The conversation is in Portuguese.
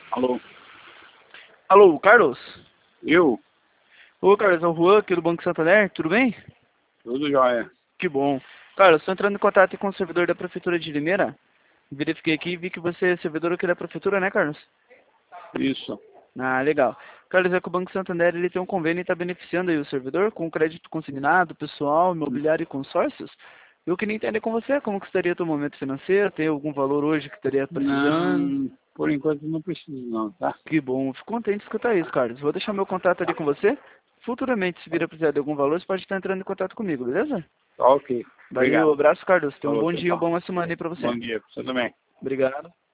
Alô? Alô, Carlos? Eu? Ô, Carlos, é o Juan aqui do Banco Santander, tudo bem? Tudo jóia. Que bom. Carlos, estou entrando em contato com o servidor da Prefeitura de Limeira. Verifiquei aqui e vi que você é servidor aqui da Prefeitura, né, Carlos? Isso. Ah, legal. Carlos, é que o Banco Santander ele tem um convênio e está beneficiando aí o servidor com crédito consignado, pessoal, imobiliário e consórcios. Eu queria entender com você como que estaria o teu momento financeiro, tem algum valor hoje que estaria precisando? Não, por enquanto não preciso não, tá? Que bom, fico contente de escutar isso, Carlos. Vou deixar meu contato ali com você. Futuramente, se vir a precisar de algum valor, você pode estar entrando em contato comigo, beleza? Tá ok. Valeu, Obrigado. abraço, Carlos. Tenha um Falou, bom dia, uma tchau. boa semana aí pra você. Bom dia pra você também. Obrigado.